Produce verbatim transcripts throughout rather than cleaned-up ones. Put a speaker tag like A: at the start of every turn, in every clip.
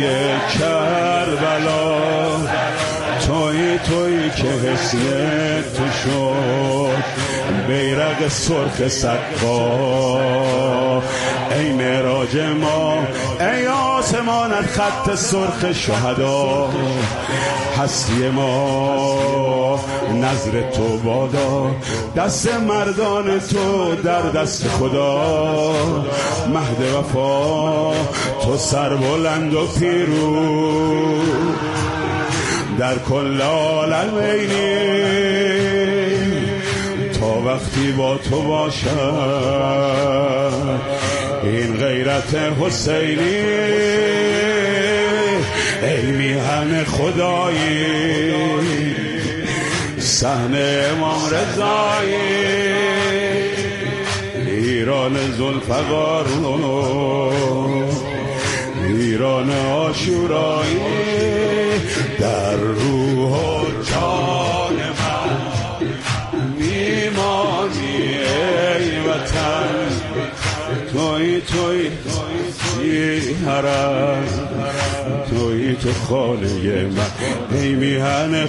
A: کربلا، توی توی که حسن تو شد بیرق سرخ صدقا. ای معراج ما، ای آسمانت خط سرخ شهدا، هستی ما نظر تو بادا، دست مردان تو در دست خدا. مهد وفا تو سربلند و پیروز در کل عالمینی، تا وقتی با تو باشد این غیرت حسینی. ای میهن خدایی، صحن امام رضایی، ایران ذوالفقار، ایران عاشورایی. در روح و جان من میمانی ای وطن، توی توی توی حرم، توی تو خانه من. ای میهن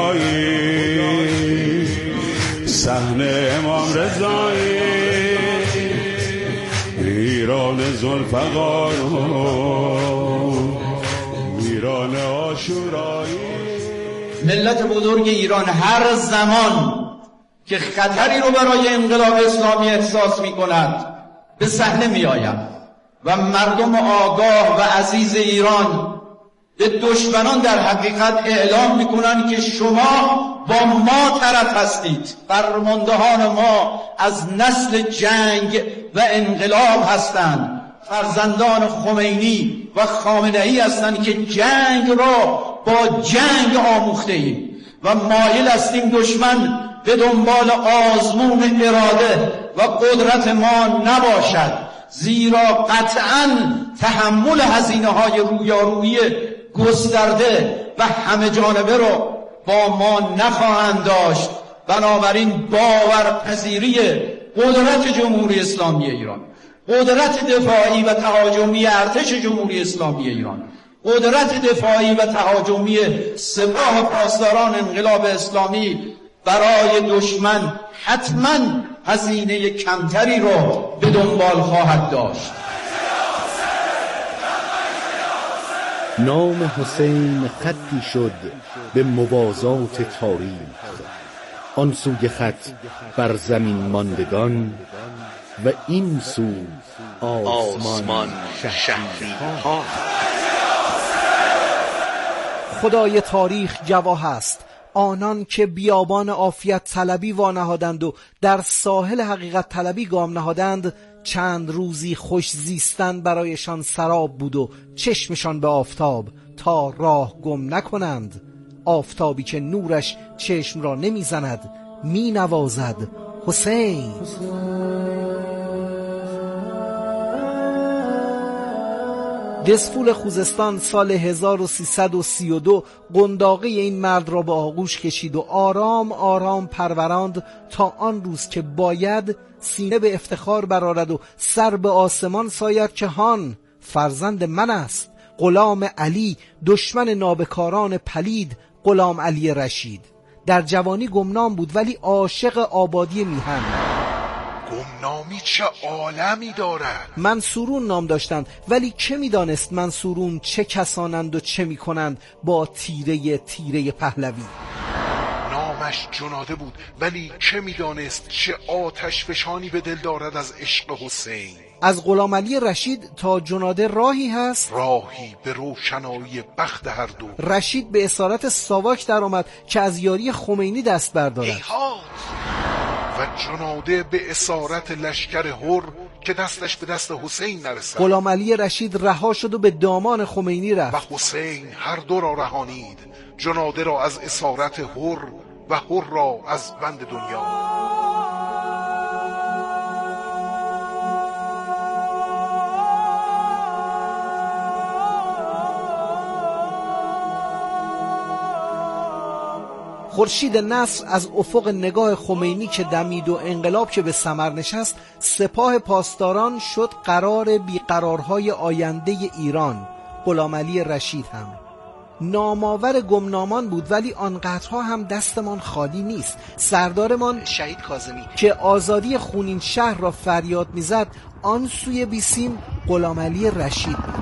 A: خدایی، صحن امام رضایی، ایران ذوالفقار، ایران عاشورایی.
B: ملت بزرگ ایران هر زمان که خطری رو برای انقلاب اسلامی احساس می کند به صحنه می آید و مردم آگاه و عزیز ایران به دشمنان در حقیقت اعلام می کنند که شما با ما طرف هستید. فرماندهان ما از نسل جنگ و انقلاب هستند، فرزندان خمینی و خامنه‌ای هستند که جنگ را با جنگ آموخته ایم و مایل هستیم دشمن به دنبال آزمون اراده و قدرت ما نباشد، زیرا قطعاً تحمل هزینه های رویارویی گسترده و همه جانبه رو با ما نخواهند داشت. بنابراین باورپذیری قدرت جمهوری اسلامی ایران، قدرت دفاعی و تهاجمی ارتش جمهوری اسلامی ایران، قدرت دفاعی و تهاجمی سپاه پاسداران انقلاب اسلامی برای دشمن حتما هزینه کمتری رو به دنبال خواهد داشت.
C: نام حسین خطی شد به موازات تاریخ، آن سوی خط بر زمین ماندگان و این سو آسمان شهری ها.
D: خدای تاریخ گواه است، آنان که بیابان عافیت طلبی وانهادند و در ساحل حقیقت طلبی گام نهادند، چند روزی خوش زیستن برایشان سراب بود و چشمشان به آفتاب تا راه گم نکنند. آفتابی که نورش چشم را نمی زند می نوازد حسین. دسفول خوزستان سال هزار و سیصد و سی و دو قنداقی این مرد را به آغوش کشید و آرام آرام پروراند تا آن روز که باید سینه به افتخار برآرد و سر به آسمان ساید که هان فرزند من است، غلام علی، دشمن نابکاران پلید، غلام علی رشید. در جوانی گمنام بود ولی عاشق آبادی میهن.
E: گمنامی چه عالمی دارد؟
D: منصورون نام داشتند ولی چه میدانست منصورون چه کسانند و چه میکنند با تیره تیره پهلوی.
E: نامش جناده بود ولی چه میدانست چه آتش فشانی به دل دارد از عشق حسین.
D: از غلام علی رشید تا جناده راهی هست،
E: راهی به روشنایی بخت هر دو.
D: رشید به اسارت ساواک در آمد که از یاری خمینی دست بردارد.
E: ایهات. و جناده به اسارت لشکر هر که دستش به دست حسین نرسد.
D: غلام علی رشید رها شد و به دامان خمینی رفت
E: و حسین هر دو را رهانید، جناده را از اسارت هر و هر را از بند دنیا.
D: خورشید نصر از افق نگاه خمینی که دمید و انقلاب که به ثمر نشست، سپاه پاسداران شد قرار بیقرارهای آینده ایران. غلامعلی رشید هم. نامآور گمنامان بود، ولی آنقدرها هم دستمان خالی نیست. سردارمان شهید کاظمی که آزادی خونین شهر را فریاد میزد، آن سوی بیسیم غلامعلی رشید بود.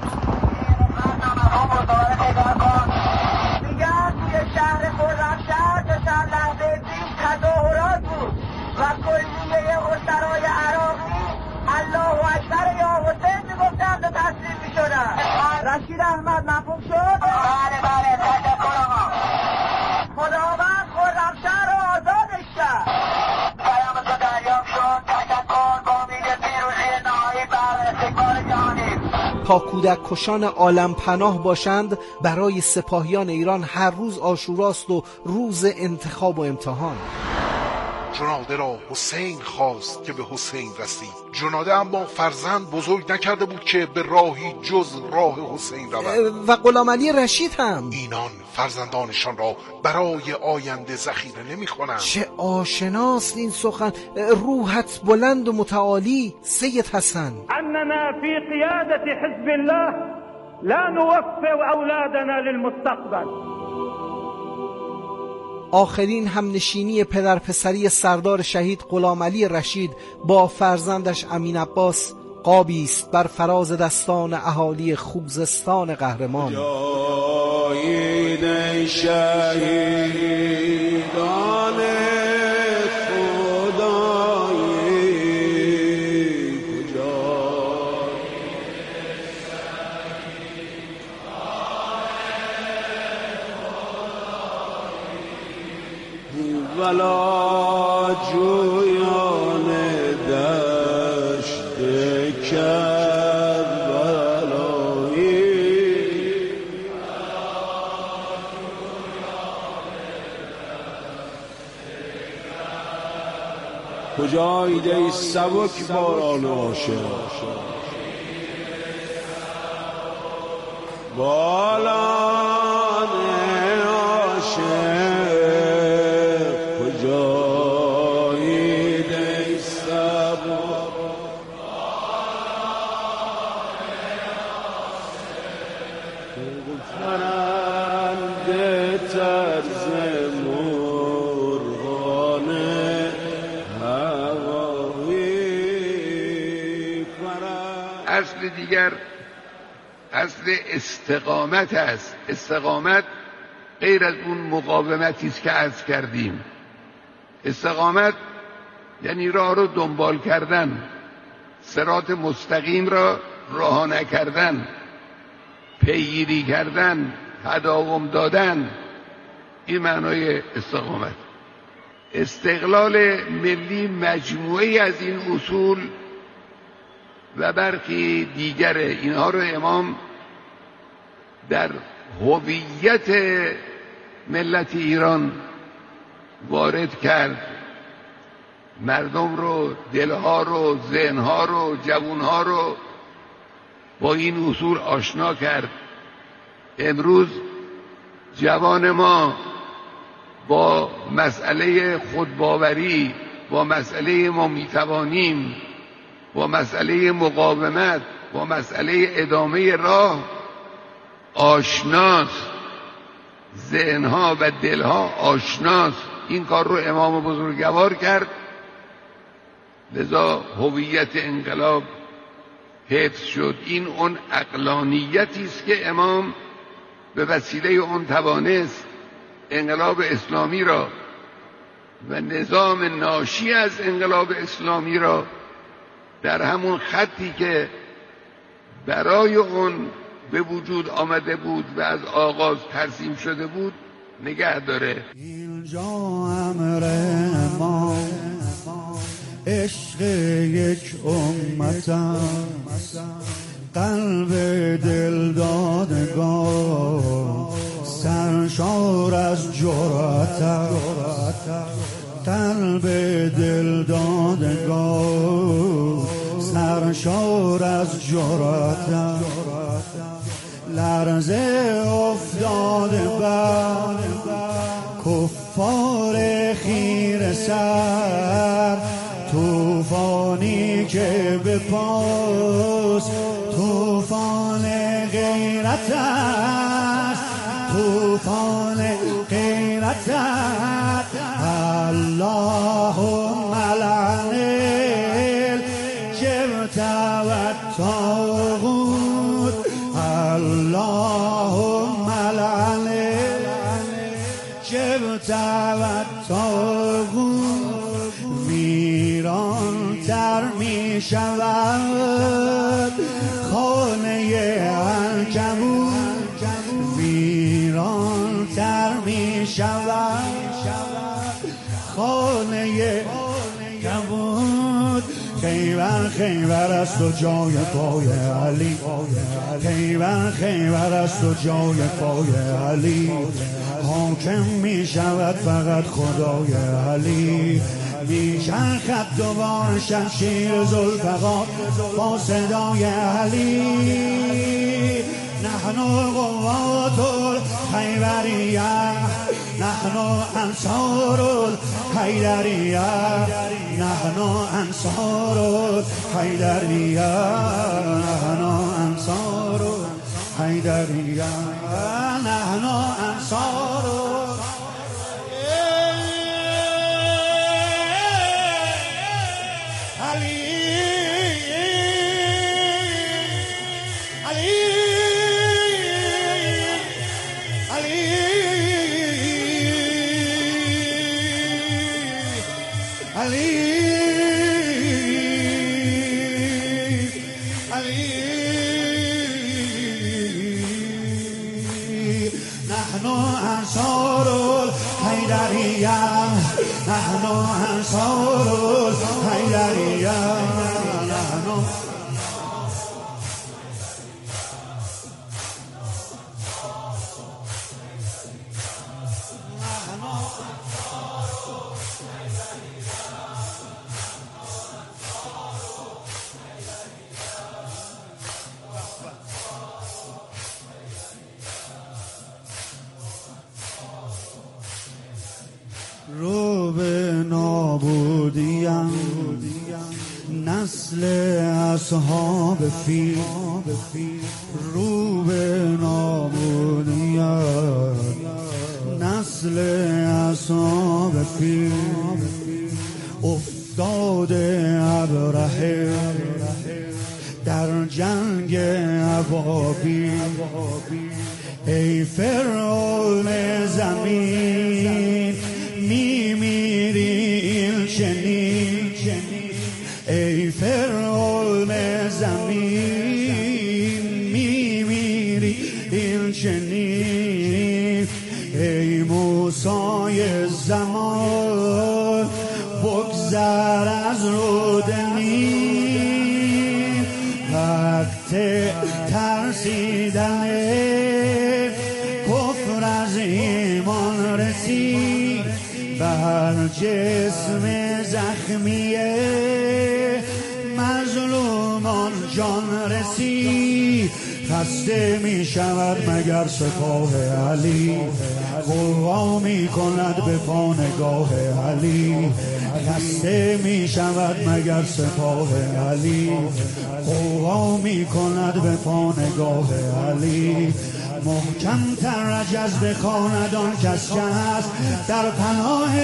F: دیگر توی شهر خرمشهر تا چند لحظه پیش تظاهرات بود و کلیه اسرای عراقی الله اکبر یا حسین میگفتند و تسلیم میشدند. رشید احمد مفهوم شد؟ بله بله تشکر آقا. خداوند خرمشهر را آزادش کرد. پیام تو دریافت شد. تشکر با امید پیروزی نهایی بر استقبال جهانی.
D: تا کودک کشان عالم پناه باشند، برای سپاهیان ایران هر روز عاشوراست و روز انتخاب و امتحان.
E: جناده را حسین خواست که به حسین رسید. جناده اما فرزند بزرگ نکرده بود که به راهی جز راه حسین رود.
D: و غلامعلی رشید هم.
E: اینان فرزندانشان را برای آینده ذخیره نمی‌کنند.
D: چه آشناست این سخن. روحت بلند و متعالی سید حسن.
G: اننا فی قیادت حزب الله لا نوفي اولادنا للمستقبل.
D: آخرین همنشینی پدر پسری سردار شهید غلامعلی رشید با فرزندش امین عباس قابی است بر فراز دستان اهالی خوزستان قهرمان.
A: جایید شهیدان خدایی کجا ولا جویان دشت کربلایی کجایید ای سبک باران عاشق بالان عاشق کجایید ای سبک فرنده طرز مرغان هوایی فرنده.
H: اصل دیگر اصل استقامت است. استقامت غیر از اون مقاومتی است که عرض کردیم. استقامت یعنی راه رو دنبال کردن، صراط مستقیم را رها نکردن، پیگیری کردن، تداوم دادن. این معنای استقامت. استقلال ملی مجموعی از این اصول و برخی دیگر اینها رو امام در هویت ملت ایران وارد کرد. مردم رو، دلها رو، ذهنها رو، جوانها رو با این اصول آشنا کرد. امروز جوان ما با مسئله خودباوری، با مسئله ما میتوانیم، با مسئله مقاومت، با مسئله ادامه راه آشناست. ذهنها و دلها آشناست. این کار رو امام بزرگوار کرد. لذا هویت انقلاب حفظ شد. این اون عقلانیتی است که امام به وسیله اون توانست انقلاب اسلامی را و نظام ناشی از انقلاب اسلامی را در همون خطی که برای اون به وجود آمده بود و از آغاز ترسیم شده بود نگه داره.
I: اینجا امر ما عشق یک امتم، قلب دل دادگاه سرشار از جرأتم، قلب دل دادگاه سرشار از جرأتم، لرزه افتاده بر کفار خیره سر، طوفانی که به پاس طوفان غیرت غیرت است، طوفان غیرت است. اللهم لعن الجبت و الطاغوت، اللهم لعن الجبت و الطاغوت. ویران تر می شود خانه عنکبوت، ویران تر می شود خانه عنکبوت. خیبر خیبر است و جای پای علی، خیبر خیبر است و جای پای علی. حاکم می شود فقط خدای علی. میچرخد دوباره شمشیر ذوالفقار با صدای علی. نحن قوات الخیبریه، نحن انصار الحیدریه، نحن انصار الحیدریه، نحن انصار الحیدریه، نحن انصار نحن انصار الحیدریه، نحن رو به نابودیم نسل اصحاب فیل، رو به نابودیم نسل اصحاب فیل. افتاده ابرهه در جنگ ابابیل، ای فرعون زمین میمیری این چنین، ای فرعون زمین میمیری این چنین. ای موسی زمان بگذر از رود نیل، وقت ترسیدن کفر از ایمان رسید. بر جسم زخمی مظلومان جان رسید. خسته می شود مگر سپاه علی، قوا می کند به پانگاه علی. خسته می شود مگر سپاه علی، قوا می کند به پانگاه علی. محکم تر رجز بخواند آن کس که هست در پناه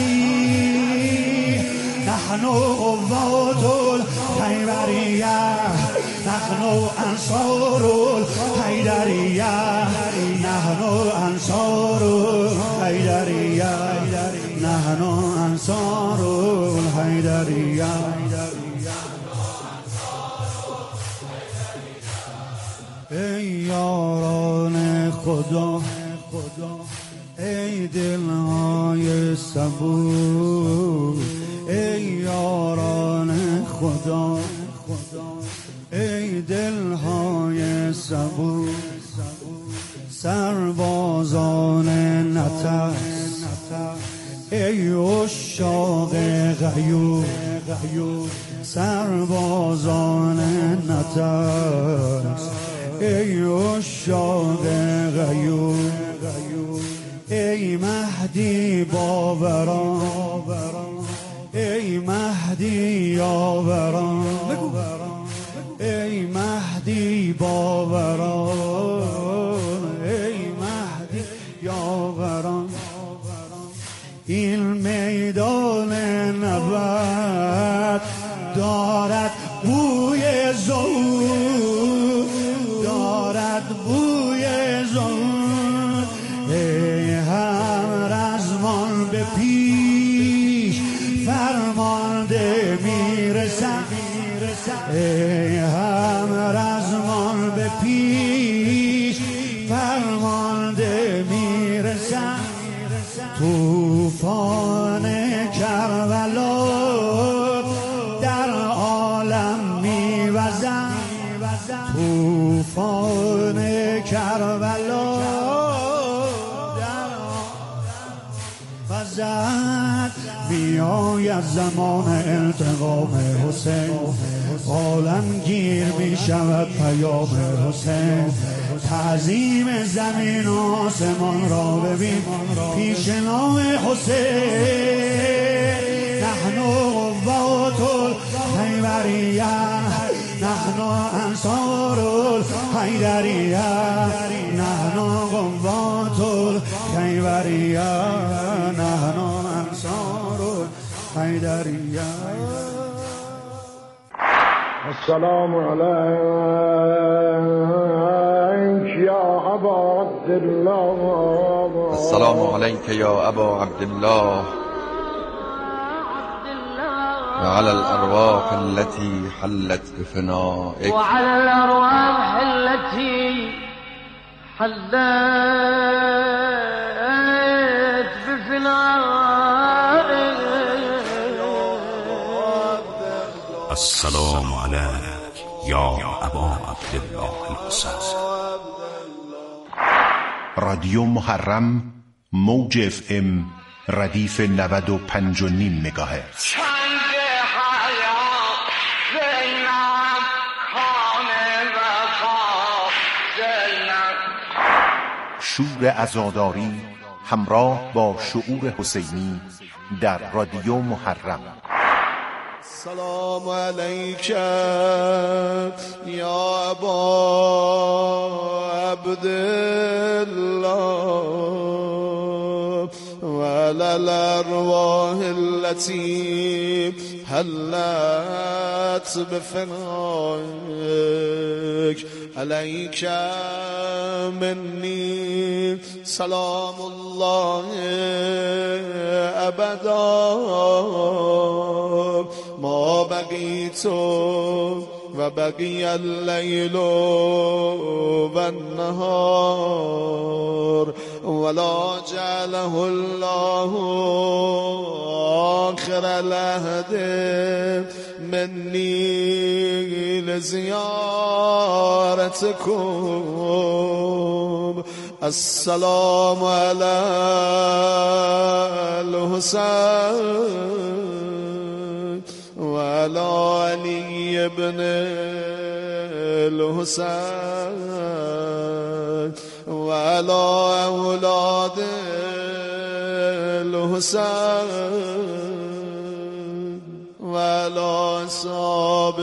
I: علی. نحن قوات الخیبریه، نحن انصار الحیدریه، نحن انصار الحیدریه، نحن انصار الحیدریه. ای یاران خدا، ای دلهای صبور، ای یاران خدا، ای دلهای صبور. سربازان نترس، ای عشاق غیور، سربازان نترس، ای عشاق غیور. ای مهدی باوران، ای مهدی یاوران، ای مهدی باوران، روی زون ای هم رزمان به پیش فرمانده میرسم ای هم رزمان به پیش فرمانده میرسم طوفان کربلا در عالم میوزم طوفان کربلا در وزد میآید زمان انتقام حسین عالم گیر می شود پیام حسین تعظیم زمین و آسمان را ببین پیش نام حسین نحن قوات الحیدریه نحن انصار الحیدریه نحن قوات الحیدریه نحن انصار الحیدریه.
A: السلام عليك يا أبا عبد الله
B: السلام عليك يا أبا عبد الله وعلى الأرواح التي حلت بفنائك
F: وعلى الأرواح التي حلت بفنائك.
J: السلام عليك يا أبا عبد الله الحسين.
E: رادیو محرم موج اف ام ردیف نود و پنج و نیم مگاهرتز. شور عزاداری همراه با شعور حسینی در رادیو محرم.
A: السلام عليك يا أبا عبد الله وعلى الأرواح التي حلت بفنائك عليك مني سلام الله أبدا ما بقيت وبقي الليل والنهار ولا جعله الله آخر العهد مني لزيارتكم. السلام على الحسين وعلى علي ابن الحسين وعلى أولاد الحسين وعلى أصحاب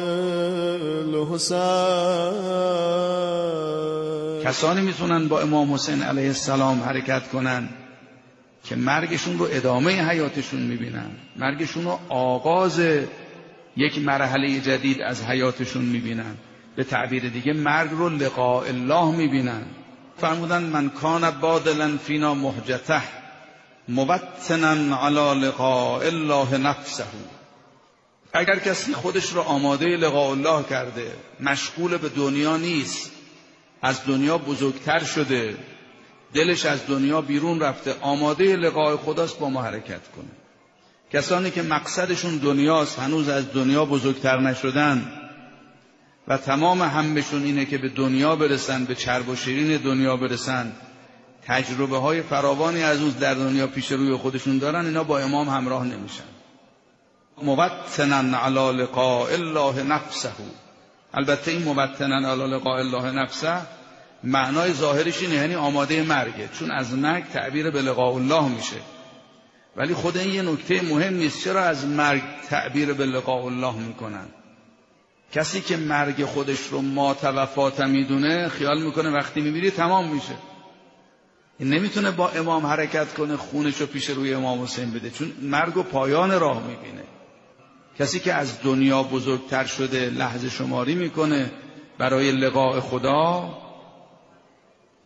A: الحسين.
B: کسانی میتونن با امام حسین علیه السلام حرکت کنن که مرگشون رو ادامه حیاتشون میبینن، مرگشون رو آغاز یک مرحله جدید از حیاتشون میبینن. به تعبیر دیگه مرگ رو لقاء الله میبینن. فرمودن من کان بادلا فینا محجته موطنا علی لقاء الله نفسه. اگر کسی خودش رو آماده لقاء الله کرده، مشغول به دنیا نیست، از دنیا بزرگتر شده، دلش از دنیا بیرون رفته، آماده لقاء خداست، با ما حرکت کنه. کسانی که مقصدشون دنیاست، هنوز از دنیا بزرگتر نشدن و تمام همشون اینه که به دنیا برسن، به چرب و شیرین دنیا برسن، تجربه های فراوانی از اون در دنیا پیش روی خودشون دارن، اینا با امام همراه نمیشن. موطنا علی لقاء الله نفسه. البته این موطنا علی لقاء الله نفسه معنای ظاهرش اینه، یعنی آماده مرگه، چون از مرگ تعبیر به لقاء الله میشه. ولی خود این یه نکته مهم نیست. چرا از مرگ تعبیر به لقاء الله میکنن؟ کسی که مرگ خودش رو مات و وفات میدونه خیال میکنه وقتی میمیری تمام میشه. این نمیتونه با امام حرکت کنه، خونش رو پیش روی امام حسین بده، چون مرگ و پایان راه میبینه. کسی که از دنیا بزرگتر شده لحظه شماری میکنه برای لقاء خدا،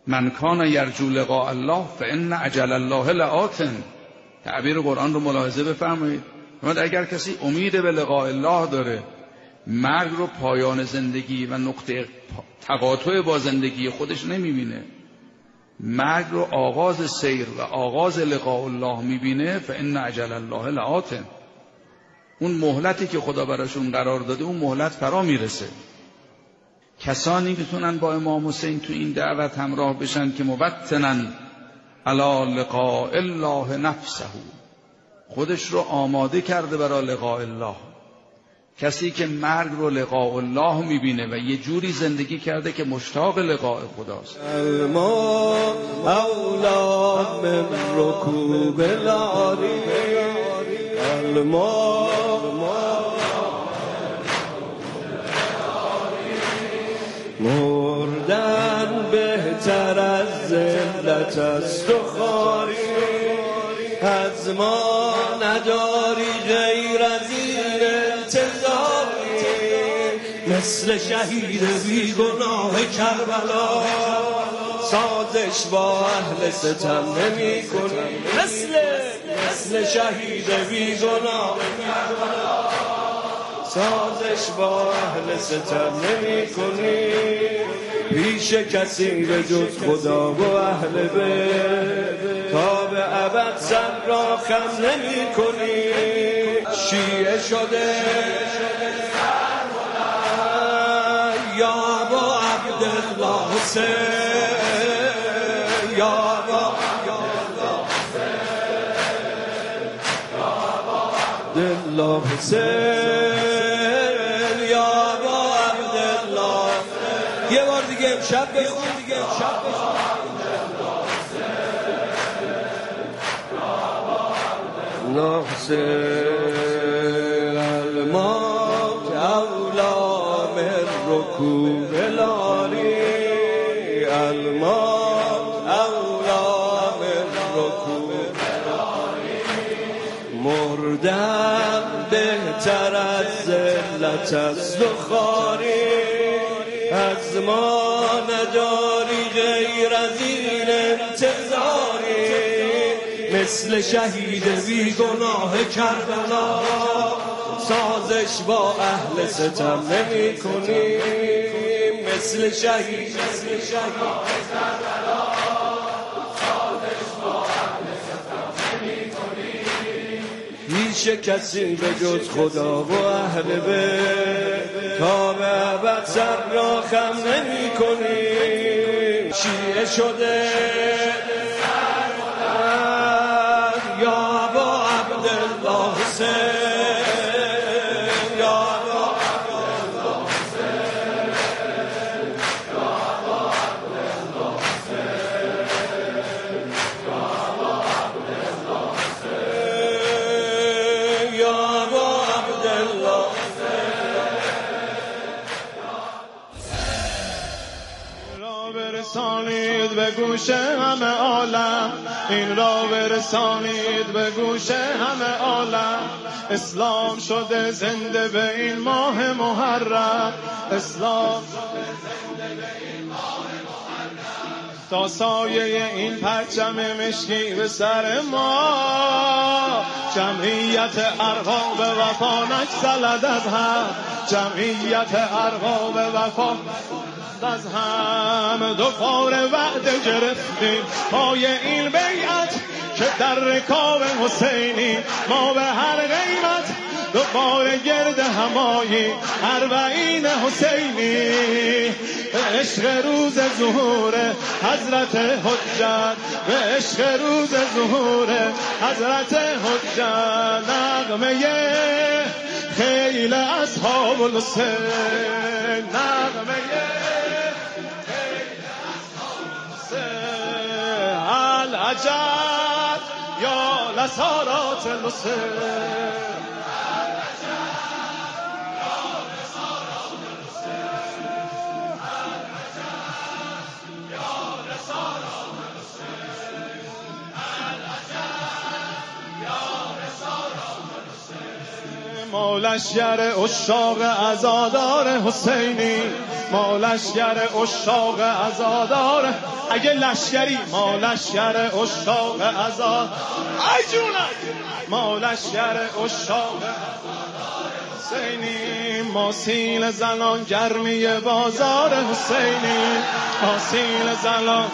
K: من کان یرجو لقاء الله فان اجل الله لآت. تعبیر قرآن رو ملاحظه بفرمایید. اگر کسی امید به لقاء الله داره، مرگ رو پایان زندگی و نقطه تقاطع با زندگی خودش نمیبینه، مرگ رو آغاز سیر و آغاز لقاء الله میبینه، فان اجل الله لآت. اون مهلتی که خدا براشون قرار داده اون مهلت فرا میرسه. کسانی میتونن با امام حسین تو این دعوت همراه بشن که مبتنن علی لقاء الله نفسه، خودش رو آماده کرده برای لقاء الله. کسی که مرگ رو لقاء الله میبینه و یه جوری زندگی کرده که مشتاق لقاء خداست.
A: الماء اولا من رکوب العاری، الماء مردن بهتر از ذلت است و خواری، از ما نداری غیر از این انتظاری، مثل شهید بی گناه کربلا سازش با اهل ستم نمی کنی، مثل مثل شهید بی گناه کربلا سازش با اهل ستم نمی کنی، پیش کسی به جز خدا و اهل بیت تا به ابد سر را خم نمی کنی. شیعه شده یا ابا عبدالله حسین، یا ابا عبدالله حسین، یا ابا عبدالله. یه بار دیگه امشب بخون، دیگه امشب بخون. حسین الموت اولا من رکوب العاری، الموت اولا من رکوب العاری، مردن بهتر از ذلت است و خواری، از ما نداری غیر از این انتظاری، مثل شهید بی گناه کربلا سازش با اهل ستم نمی کنی، مثل شهید کربلا سازش با اهل ستم نمی کنی، هیچ کسی به جز خدا و اهل بیت تا به ابد سر را خم نمی کنی. شیعه شده یا ابا عبدالله حسین، یا ابا عبدالله حسین، یا ابا عبدالله حسین، یا ابا عبدالله حسین، یا ابا عبدالله حسین. را برسانید به گوش همه عالم، این را برسانید به گوش همه عالم، اسلام شده زنده به این ماه محرم، اسلام شده زنده به این ماه محرم، تا سایه این پرچم مشکی به سر ما، جمعیت ارباب وفا نگسلد از هم، جمعیت ارباب وفا از هم، دوباره وعده گرفتیم پای این بیعت که در رکاب حسینی ما به هر قیمت دوباره گرد همایی اربعین حسینی، به عشق روز ظهور حضرت حجت، به عشق روز ظهور حضرت حجت، نغمه خیل اصحاب الحسین، نغمه العجب یا لسارات الحسین، ما لشکر عشاق عزادار حسینی، ما لشگر اشاق عزاداره اگه لشگری ما لشگر اشاق عزاد ای جونم ما لشگر اشاق حسینی ما سیل زنان گرمی بازار حسینی ما سیل زنان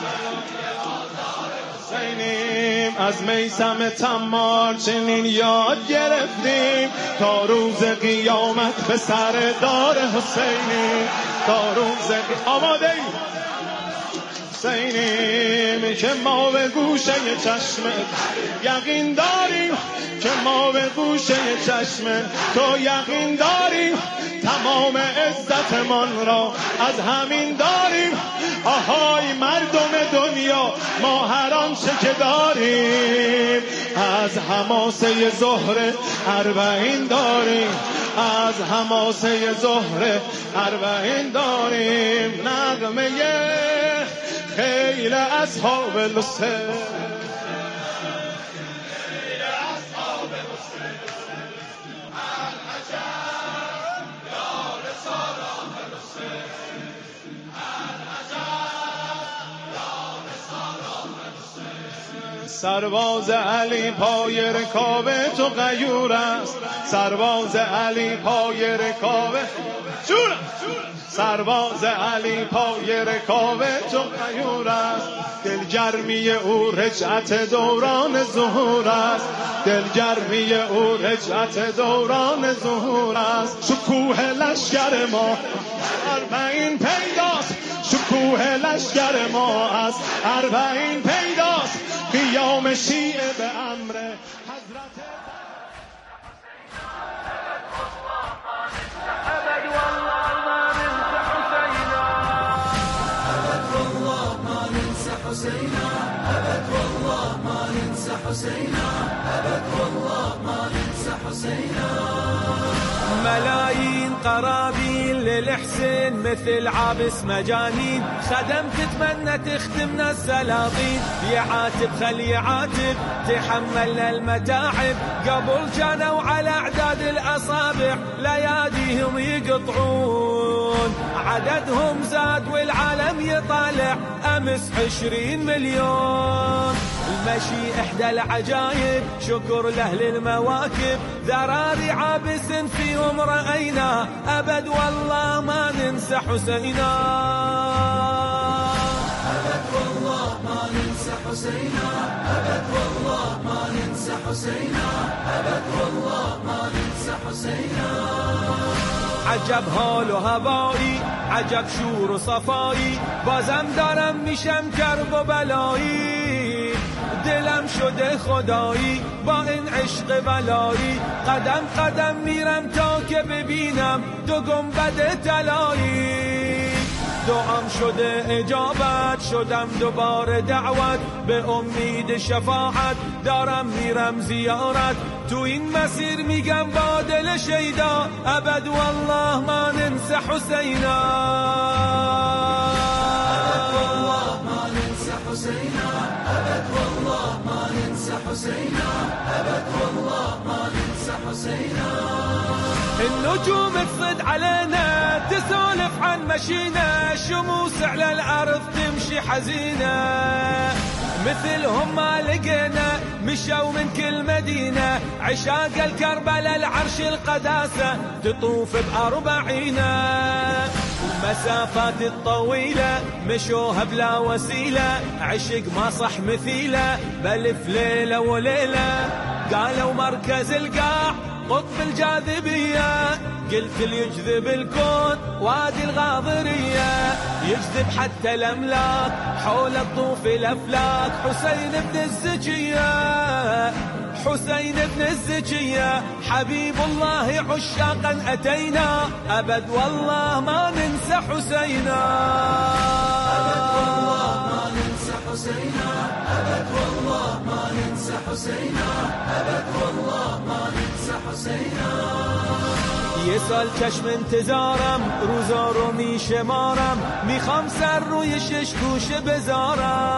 A: حسینیم از میثم تمار چنین یاد گرفتیم تا روز قیامت به سر دار حسینی تا روز قیامت آماده ای حسینیم که ما به گوشه چشم یقین داریم که ما به گوشه چشم تو یقین داریم تمام عزتمان را از همین داریم آهای مردم دنیا ما هر آنچه که داریم از حماسه زهره اربعین داریم از حماسه زهره اربعین داریم نغمه خیل اصحاب الحسین سرباز علی پای رکاب تو غیور است سرباز علی پای رکاب جونم سرباز علی پای رکاب تو غیور است دلگرمی او رجعت دوران ظهور است دلگرمی او رجعت دوران ظهور است شکوه لشگر ما اربعین پیداست شکوه لشگر ما از اربعین پیداست قیام شیعه به امر حضرت
L: ابد والله ما ننسى حسينا ابد والله ما ننسى حسينا ابد والله ما ننسى حسينا ابد والله ما ننسى حسينا ملايين قرابين للحسين مثل عابس مجانين خدم تتمنى تخدمنا السلاطين يعاتب خل يعاتب تحملنا المتاعب قبل كانوا على اعداد الاصابع لياديهم يقطعون عددهم زاد والعالم يطالع امس عشرين مليون المشي احدى العجايب شكر لاهل المواكب ذراري عابس فيهم راينا ابد والله ما ننسى حسينا ابد والله ما ننسى حسينا ابد والله ما ننسى حسينا ابد والله ما ننسى حسينا عجب حال و هوایی عجب شور و صفایی بازم دارم میشم کرب و بلایی دلم شده خدایی با این عشق ولایی قدم قدم میرم تا که ببینم دو گنبد طلایی دعام شده اجابت شدم دوباره دعوت به امید شفاعت دارم میرم زیارت تو این مسیر میگم با دل شیدا ابد والله ما ننسى حسینا ابد والله ما ننسى حسینا ابد والله ما ننسى حسینا ابد والله ما ننسى حسینا النجوم تصد علينا تسولف عن مشينا شموس على الأرض تمشي حزينة مثلهم ما لقينا مشوا من كل مدينة عشاق الكربلاء العرش القداسة تطوف بأربعينا المسافات الطويلة مشوها بلا وسيلة عشق ما صح مثيلة بل في ليلة وليلة قالوا مركز القاع قطب الجاذبية قلت اللي يجذب الكون وادي الغاضرية يجذب حتى الأملاك حول الطوف الأفلاك حسين بن الزكية حسين بن الزكية حبيب الله عشاقا أتينا أبد والله ما ننسى حسينا أبد والله ما ننسى حسينا أبد والله ما ننسى حسينا أبد والله ما ننسى حسينا یه سال چشم انتظارم روزا رو میشمارم میخوام سر روی شش گوشه بذارم